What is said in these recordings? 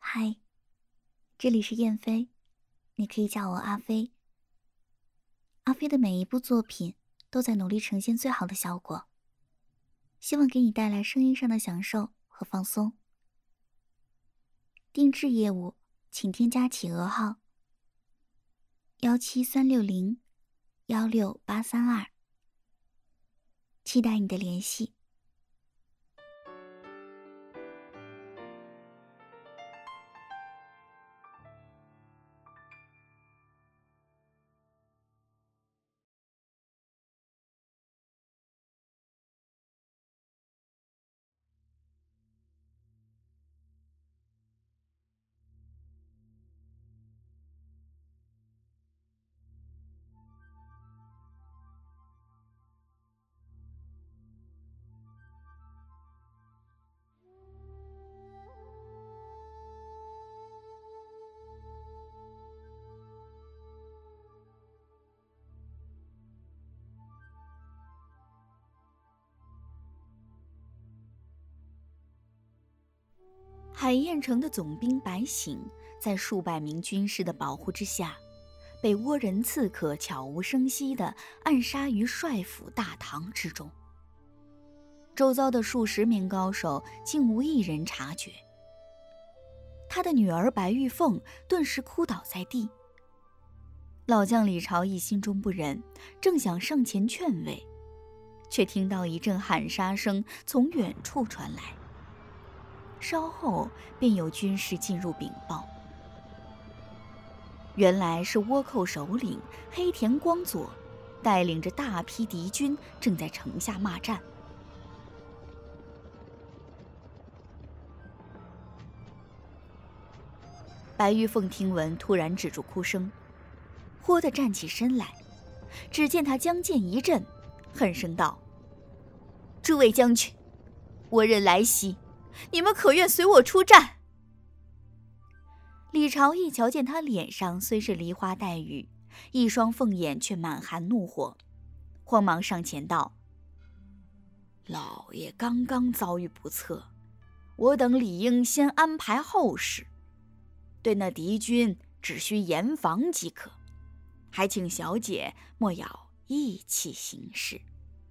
嗨，这里是燕飞，你可以叫我阿飞。阿飞的每一部作品都在努力呈现最好的效果，希望给你带来声音上的享受和放松。定制业务，请添加企鹅号17360-16832，期待你的联系。 海晏城的总兵白醒在数百名军士的保护之下，被倭人刺客悄无声息地暗杀于帅府大堂之中。周遭的数十名高手竟无一人察觉。他的女儿白玉凤顿时哭倒在地。老将李朝义心中不忍，正想上前劝慰，却听到一阵喊杀声从远处传来。稍后便有军士进入禀报，原来是倭寇首领黑田光佐带领着大批敌军正在城下骂战。白玉凤听闻，突然止住哭声，豁地站起身来。只见他将剑一震，恨声道：“诸位将军，我忍来袭，你们可愿随我出战？”李朝义瞧见他脸上虽是梨花带雨，一双凤眼却满含怒火，慌忙上前道：“老爷刚刚遭遇不测，我等理应先安排后事，对那敌军只需严防即可，还请小姐莫要意气行事。”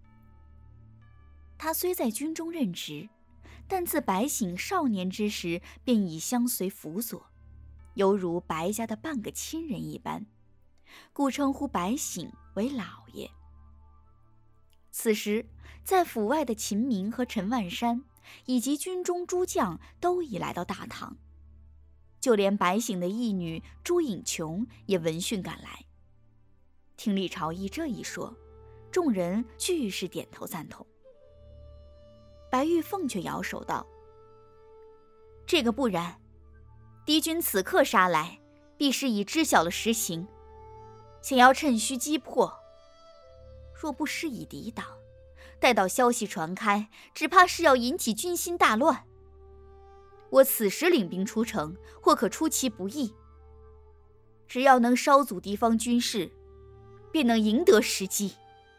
他虽在军中任职，但自白醒少年之时便已相随辅佐，犹如白家的半个亲人一般，故称呼白醒为老爷。此时在府外的秦明和陈万山以及军中诸将都已来到大堂，就连白醒的义女朱颖琼也闻讯赶来。听李朝义这一说，众人俱是点头赞同。白玉凤却摇手道：“这个不然，敌军此刻杀来，必是已知晓了实情，想要趁虚击破。若不施以抵挡，待到消息传开，只怕是要引起军心大乱。我此时领兵出城，或可出其不意。只要能稍阻敌方军士，便能赢得时机。”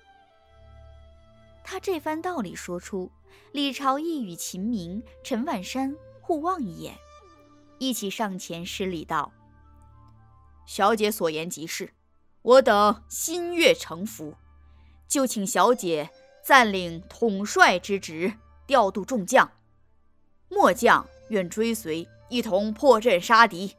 他这番道理说出，李朝义与秦明、陈万山互望一眼，一起上前施礼道：“小姐所言极是，我等心悦诚服，就请小姐暂领统帅之职，调度众将，末将愿追随，一同破阵杀敌。”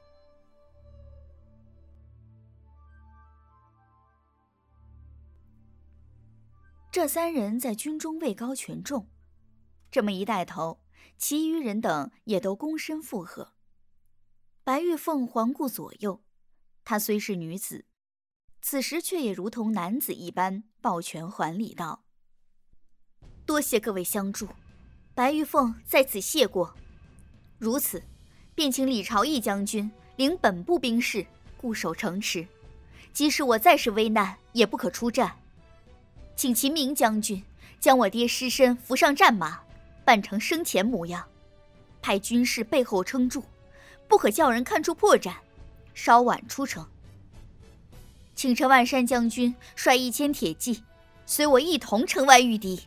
这三人在军中位高权重，这么一带头，其余人等也都躬身附和。白玉凤环顾左右，她虽是女子，此时却也如同男子一般，抱拳还礼道：“多谢各位相助，白玉凤在此谢过。如此，便请李朝义将军领本部兵士固守城池，即使我再是危难，也不可出战。请秦明将军将我爹尸身扶上战马，扮成生前模样，派军士背后撑住，不可叫人看出破绽，稍晚出城。请陈万山将军率1000铁骑，随我一同城外御敌。”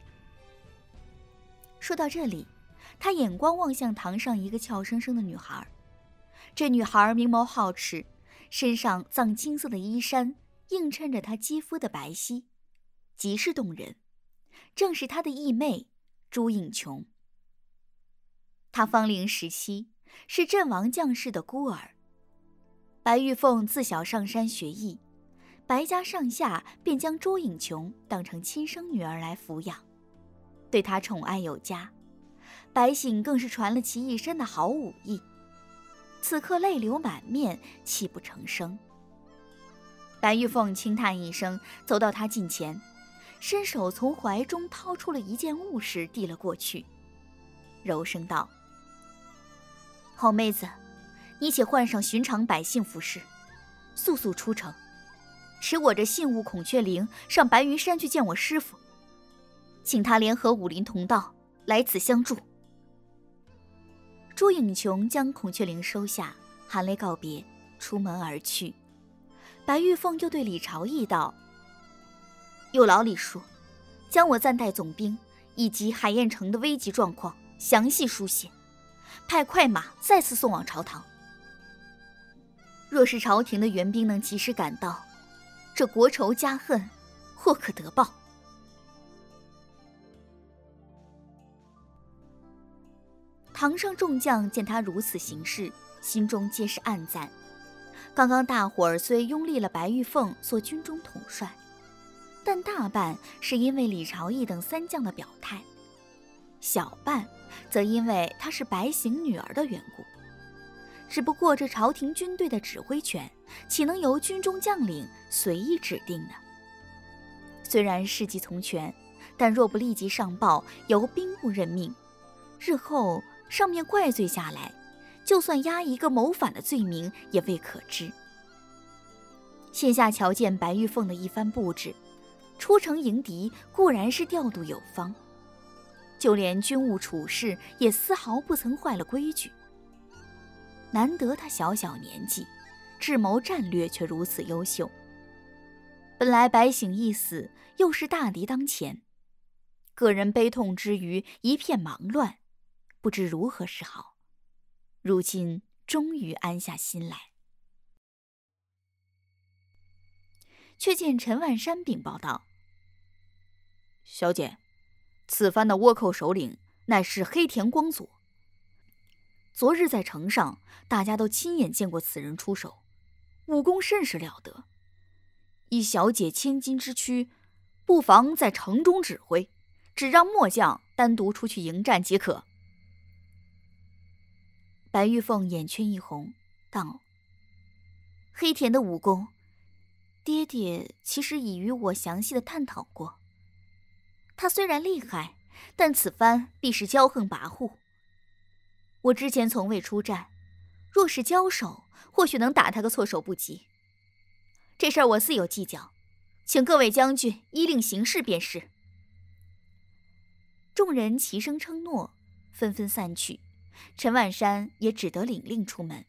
说到这里，他眼光望向堂上一个俏生生的女孩， 这女孩明眸皓齿，身上藏金色的衣衫映衬着她肌肤的白皙，极是动人，正是她的义妹朱颖琼。她芳龄17，是阵亡将士的孤儿。白玉凤自小上山学艺，白家上下便将朱颖琼当成亲生女儿来抚养，对她宠爱有加。白醒更是传了其一身的好武艺，此刻泪流满面，泣不成声。白玉凤轻叹一声，走到他近前，伸手从怀中掏出了一件物时递了过去，柔声道：好妹子，你且换上寻常百姓服饰，速速出城，持我这信物孔雀翎上白云山去见我师父，请他联合武林同道来此相助。朱颖琼将孔雀翎收下，含泪告别，出门而去。白玉凤又对李朝义道：有劳李叔，将我暂代总兵以及海晏城的危急状况详细书写，派快马再次送往朝堂。若是朝廷的援兵能及时赶到，这国仇家恨或可得报。堂上众将见他如此行事，心中皆是暗赞。刚刚大伙儿虽拥立了白玉凤做军中统帅，但大半是因为李朝义等三将的表态，小半则因为她是白醒女儿的缘故。只不过这朝廷军队的指挥权岂能由军中将领随意指定呢？虽然事急从权，但若不立即上报，由兵部任命，日后上面怪罪下来，就算压一个谋反的罪名也未可知。现下瞧见白玉凤的一番布置，出城迎敌固然是调度有方，就连军务处事也丝毫不曾坏了规矩。难得他小小年纪，智谋战略却如此优秀。本来白醒一死，又是大敌当前，个人悲痛之余一片忙乱，不知如何是好。如今终于安下心来，却见陈万山禀报道：小姐，此番的倭寇首领乃是黑田光佐。昨日在城上，大家都亲眼见过此人出手，武功甚是了得。以小姐千金之躯，不妨在城中指挥，只让末将单独出去迎战即可。白玉凤眼圈一红，道：黑田的武功，爹爹其实已与我详细的探讨过。他虽然厉害，但此番必是骄横跋扈。我之前从未出战，若是交手，或许能打他个措手不及。这事儿我自有计较，请各位将军依令行事便是。众人齐声称诺，纷纷散去。陈万山也只得领令出门。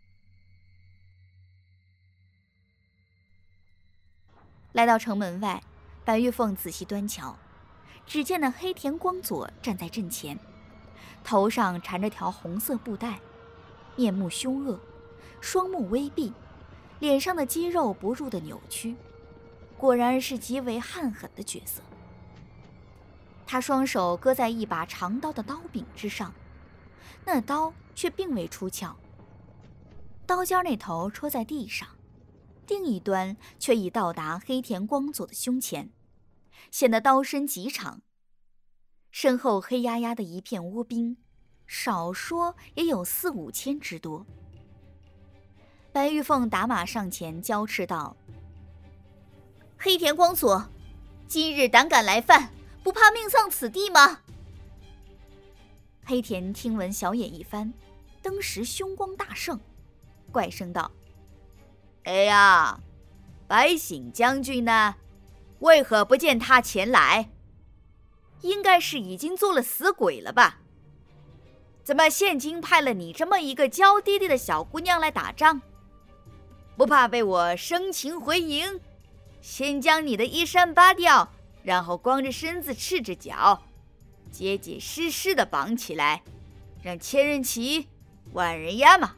来到城门外，白玉凤仔细端瞧，只见那黑田光佐站在阵前，头上缠着条红色布带，面目凶恶，双目微闭，脸上的肌肉不住的扭曲，果然是极为悍狠的角色。他双手搁在一把长刀的刀柄之上，那刀却并未出鞘，刀尖那头戳在地上，另一端却已到达黑田光佐的胸前，显得刀身极长。身后黑压压的一片倭兵，少说也有4、5千之多。白玉凤打马上前交斥道：黑田光佐，今日胆敢来犯，不怕命丧此地吗？黑田听闻，小眼一翻，登时凶光大盛，怪声道：哎呀，白醒将军呢？为何不见他前来？应该是已经做了死鬼了吧？怎么现今派了你这么一个娇滴滴的小姑娘来打仗？不怕被我生擒回营，先将你的衣衫扒掉，然后光着身子赤着脚，结结实实的绑起来，让千人骑万人压吗？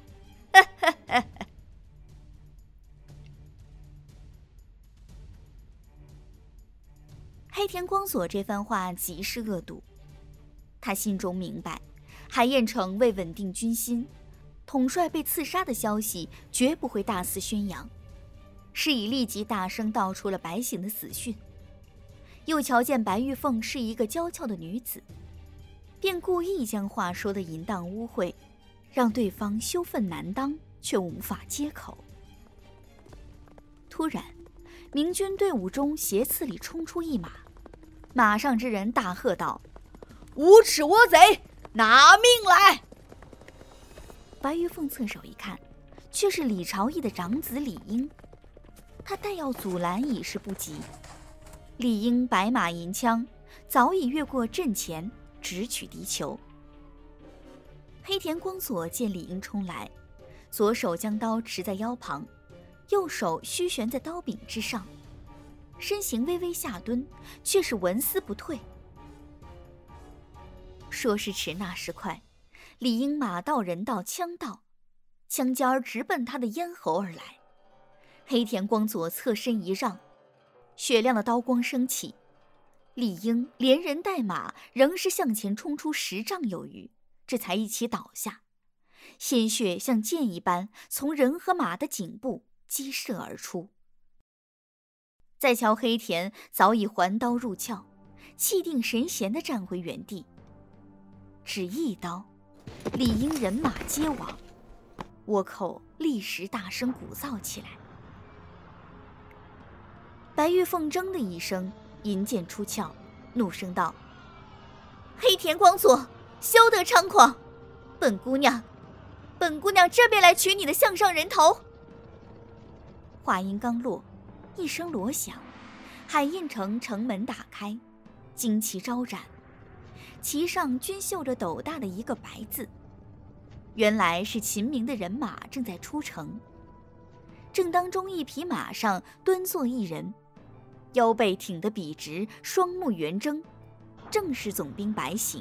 黑田光佐这番话极是恶毒，他心中明白，海晏城为稳定军心，统帅被刺杀的消息绝不会大肆宣扬，是以立即大声道出了白醒的死讯。又瞧见白玉凤是一个娇俏的女子，便故意将话说得淫荡污秽，让对方羞愤难当，却无法接口。突然，明军队伍中斜刺里冲出一马，马上之人大喝道：“无耻倭贼，拿命来！”白玉凤侧手一看，却是李朝义的长子李英，他待要阻拦已是不及。李英白马银枪，早已越过阵前，直取敌裘。黑田光佐见李英冲来，左手将刀持在腰旁，右手虚悬在刀柄之上，身形微微下蹲，却是纹丝不退。说时迟，那时快，李英马到人到枪到，枪尖儿直奔他的咽喉而来。黑田光佐侧身一让，雪亮的刀光升起，李英连人带马仍是向前冲出10丈有余，这才一起倒下，鲜血像箭一般从人和马的颈部激射而出。再瞧黑田早已还刀入鞘，气定神闲地站回原地，只一刀，李英人马皆亡，倭寇立时大声鼓噪起来。白玉凤铮的一声，银剑出鞘，怒声道：“黑田光佐，休得猖狂！本姑娘这便来取你的项上人头。”话音刚落，一声锣响，海晏城城门打开，旌旗招展，旗上均绣着斗大的一个白字。原来是秦明的人马正在出城，正当中一匹马上蹲坐一人，腰背挺得笔直，双目圆睁，正是总兵白醒。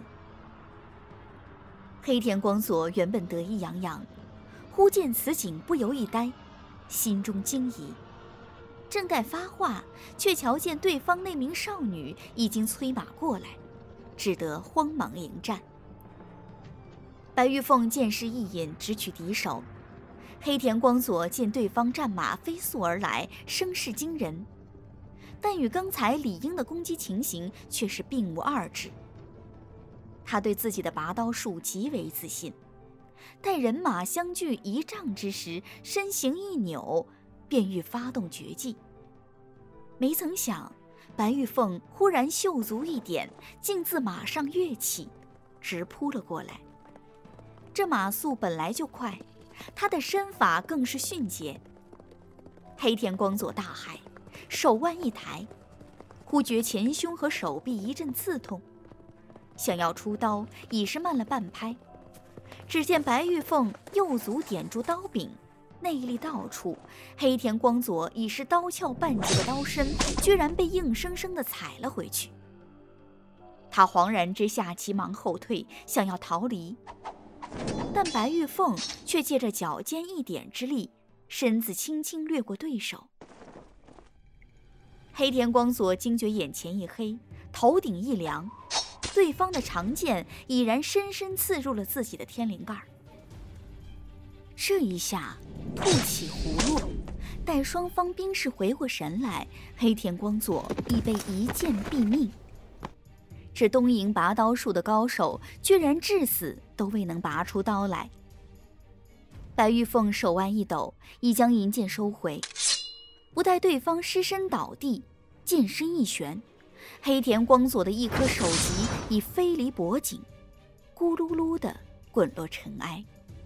黑田光佐原本得意洋洋，忽见此景不由一呆，心中惊疑，正待发话，却瞧见对方那名少女已经催马过来，只得慌忙迎战。白玉凤见势一引，直取敌手。黑田光佐见对方战马飞速而来，声势惊人，但与刚才李英的攻击情形却是并无二致。他对自己的拔刀术极为自信，待人马相距1丈之时，身形一扭，便欲发动绝技。没曾想，白玉凤忽然袖足一点，竟自马上跃起，直扑了过来。这马速本来就快，他的身法更是迅捷。黑田光佐大骇，手腕一抬，忽觉前胸和手臂一阵刺痛，想要出刀已是慢了半拍。只见白玉凤右足点住刀柄，内力道出，黑田光佐已是刀鞘半截的刀身，居然被硬生生地踩了回去。他惶然之下急忙后退，想要逃离，但白玉凤却借着脚尖一点之力，身子轻轻掠过对手。黑田光佐惊觉眼前一黑，头顶一凉，对方的长剑已然深深刺入了自己的天灵盖。这一下吐起葫芦，待双方兵士回过神来，黑田光佐已被一剑毙命。这东瀛拔刀术的高手，居然至死都未能拔出刀来。白玉凤手腕一抖，已将银剑收回，不待对方失身倒地，剑身一旋，黑田光佐的一颗首级已飞离脖颈，咕噜噜地滚落尘埃。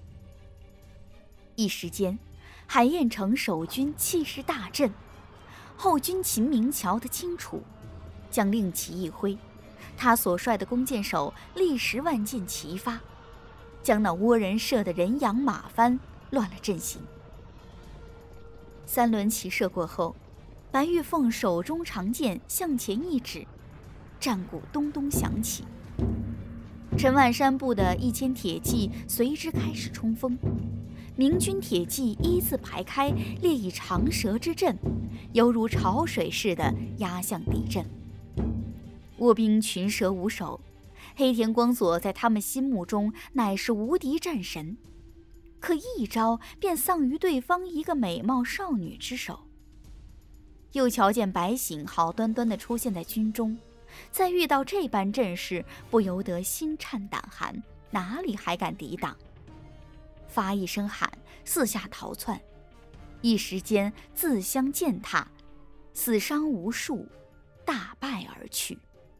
一时间，海晏城守军气势大振，后军秦明瞧得清楚，将令旗一挥，他所率的弓箭手立时万箭齐发，将那倭人射得人仰马翻，乱了阵型。3轮齐射过后，白玉凤手中长剑向前一指，战鼓咚咚响起。陈万山部的1000铁骑随之开始冲锋， 明军铁骑一字排开，列以长蛇之阵，犹如潮水似的压向敌阵。倭兵群蛇无首，黑田光佐在他们心目中乃是无敌战神，可一招便丧于对方一个美貌少女之手。又瞧见白醒好端端地出现在军中，再遇到这般阵势，不由得心颤胆寒，哪里还敢抵挡？发一声喊，四下逃窜，一时间自相践踏，死伤无数，大败而去。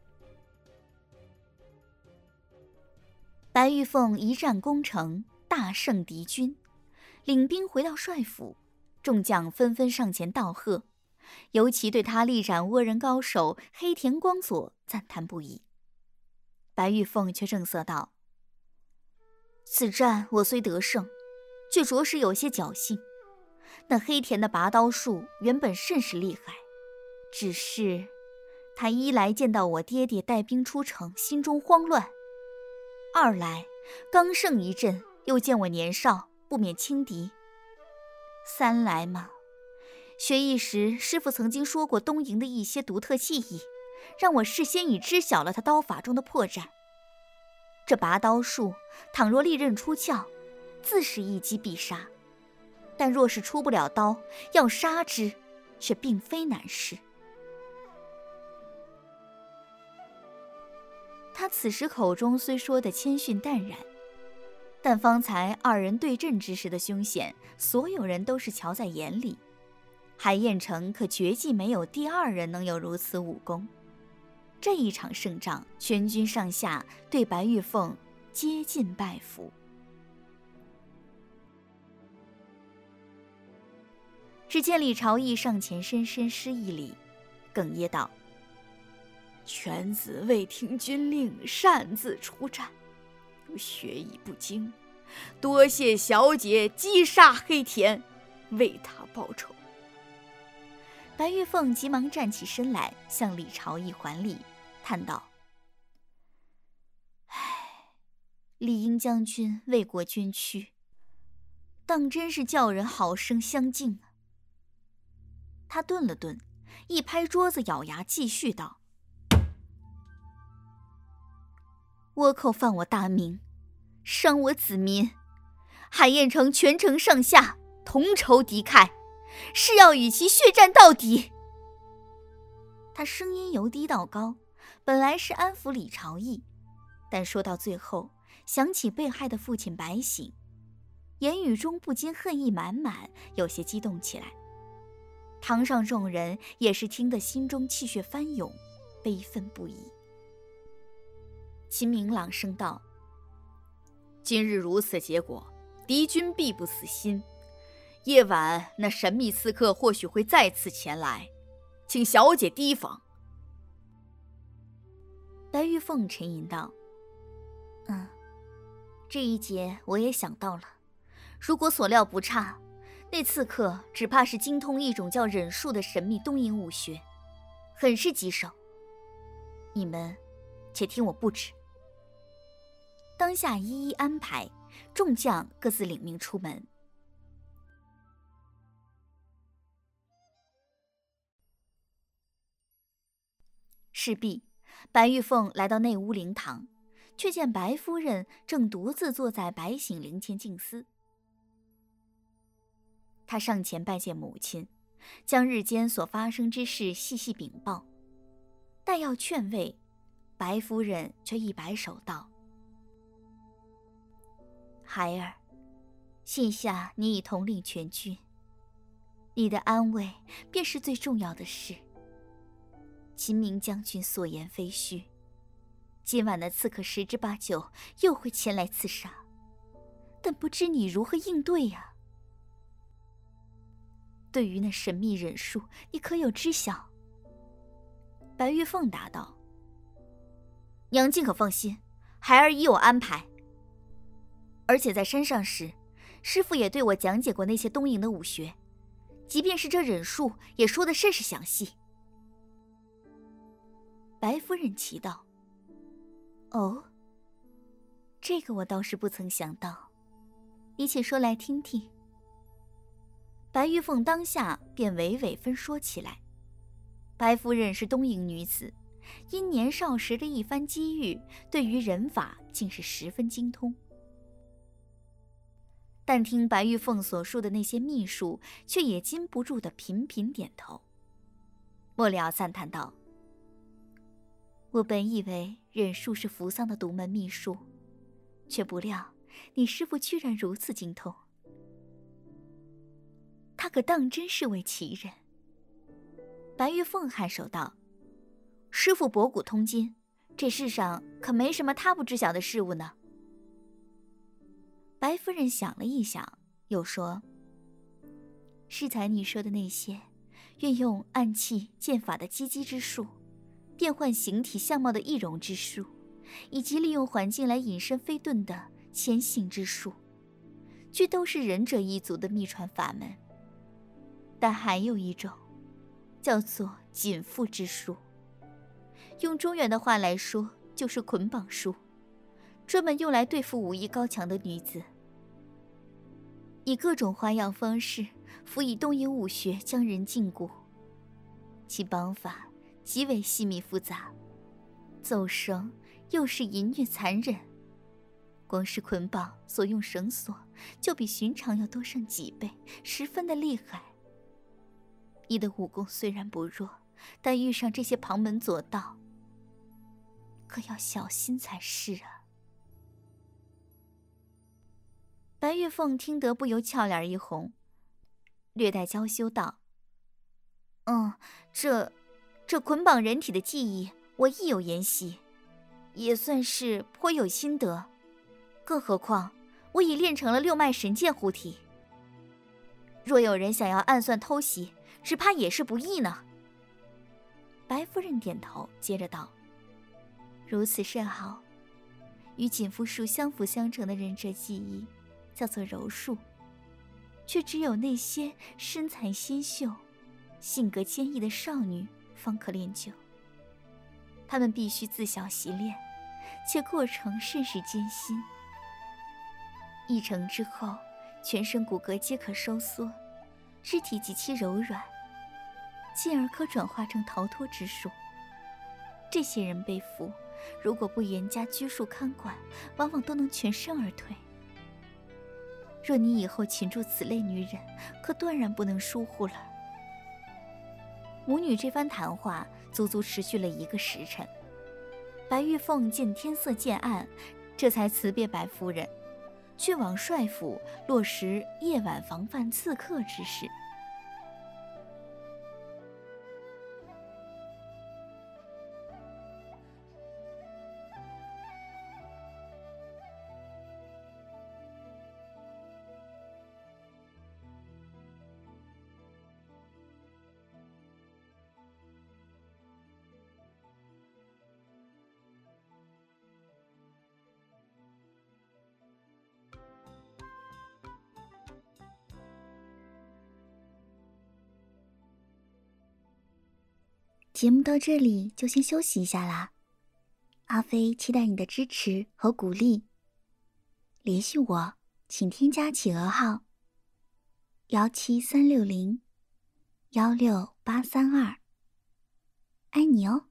白玉凤一战攻城，大胜敌军，领兵回到帅府，众将纷纷上前道贺，尤其对他力斩倭人高手黑田光佐赞叹不已。白玉凤却正色道：此战我虽得胜，却着实有些侥幸。那黑田的拔刀术原本甚是厉害，只是他一来见到我爹爹带兵出城，心中慌乱；二来刚胜一阵，又见我年少，不免轻敌；三来嘛，学艺时师父曾经说过东瀛的一些独特技艺，让我事先已知晓了他刀法中的破绽。这拔刀术倘若利刃出鞘，自是一击必杀，但若是出不了刀，要杀之却并非难事。他此时口中虽说的谦逊淡然，但方才二人对阵之时的凶险，所有人都是瞧在眼里。海晏城可绝技没有第二人能有如此武功。这一场胜仗，全军上下对白玉凤皆尽拜服。只见李朝义上前深深施一礼，哽咽道：犬子未听军令，擅自出战，学艺不精，多谢小姐击杀黑田，为他报仇。白玉凤急忙站起身来，向李朝义还礼，叹道：李英将军为国捐躯，当真是叫人好生相敬啊。他顿了顿，一拍桌子，咬牙继续道：倭寇犯我大明，伤我子民，海晏城全城上下同仇敌忾，是要与其血战到底。他声音由低到高，本来是安抚李朝义，但说到最后，想起被害的父亲白醒，言语中不禁恨意满满，有些激动起来。堂上众人也是听得心中气血翻涌，悲愤不已。秦明朗声道：今日如此结果，敌军必不死心，夜晚那神秘刺客或许会再次前来，请小姐提防。白玉凤沉吟道：这一节我也想到了，如果所料不差，那刺客只怕是精通一种叫忍术的神秘东瀛武学，很是棘手。你们且听我布置。当下一一安排，众将各自领命出门。事毕，白玉凤来到内屋灵堂，却见白夫人正独自坐在白醒灵前静思。她上前拜见母亲，将日间所发生之事细细禀报。待要劝慰，白夫人却一摆手道：孩儿，现下你已统领全军，你的安危便是最重要的事。秦明将军所言非虚，今晚的刺客十之八九又会前来刺杀，但不知你如何应对呀？对于那神秘忍术，你可有知晓？白玉凤答道：娘尽可放心，孩儿已有安排。而且在山上时，师父也对我讲解过那些东瀛的武学，即便是这忍术，也说得甚是详细。白夫人奇道：哦，这个我倒是不曾想到。 你且说来听听。白玉凤当下便娓娓分说起来。白夫人是东瀛女子，因年少时的一番机遇，对于人法竟是十分精通。但听白玉凤所述的那些秘术，却也禁不住的频频点头。末了赞叹道：“我本以为忍术是扶桑的独门秘术，却不料你师父居然如此精通。他可当真是位奇人。”白玉凤颔首道：“师父博古通今，这世上可没什么他不知晓的事物呢。”白夫人想了一想，又说：“适才你说的那些运用暗器剑法的击击之术，变换形体相貌的易容之术，以及利用环境来隐身飞遁的潜行之术，俱都是忍者一族的秘传法门。但还有一种叫做紧缚之术，用中原的话来说，就是捆绑术，专门用来对付武艺高强的女子，以各种花样方式辅以东瀛武学将人禁锢，其绑法极为细密复杂，走绳又是淫虐残忍，光是捆绑所用绳索就比寻常要多上几倍，十分的厉害。你的武功虽然不弱，但遇上这些旁门左道，可要小心才是啊。”白玉凤听得不由俏脸一红，略带娇羞道：“这捆绑人体的技艺，我亦有研习，也算是颇有心得。更何况我已练成了六脉神剑护体，若有人想要暗算偷袭，只怕也是不易呢。”白夫人点头，接着道：“如此甚好。与紧缚术相辅相成的忍者技艺叫做柔术，却只有那些身材纤秀、性格坚毅的少女方可练就。她们必须自小习练，且过程甚是艰辛。一成之后，全身骨骼皆可收缩，肢体极其柔软，进而可转化成逃脱之术。这些人被俘，如果不严加拘束看管，往往都能全身而退。若你以后擒住此类女人，可断然不能疏忽了。”母女这番谈话足足持续了1个时辰。白玉凤见天色渐暗，这才辞别白夫人，去往帅府落实夜晚防范刺客之事。 节目到这里就先休息一下啦，阿飞期待你的支持和鼓励。联系我，请添加企鹅号17360-16832，爱你哦。